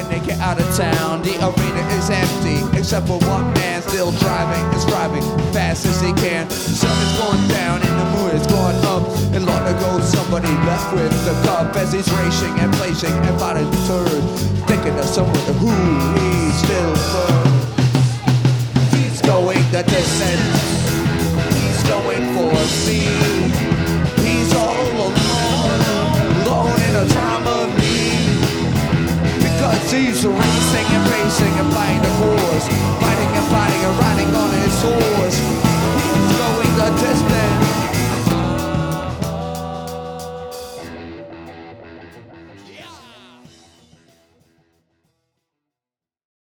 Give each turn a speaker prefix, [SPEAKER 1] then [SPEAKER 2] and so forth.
[SPEAKER 1] when they get out of town. The arena is empty, except for one man still driving and striving fast as he can. The sun is going down and the moon is going up, and long ago somebody left with the cup as he's racing and placing and fighting the turd, thinking of someone who he's still firm. He's going the distance, he's going for speed.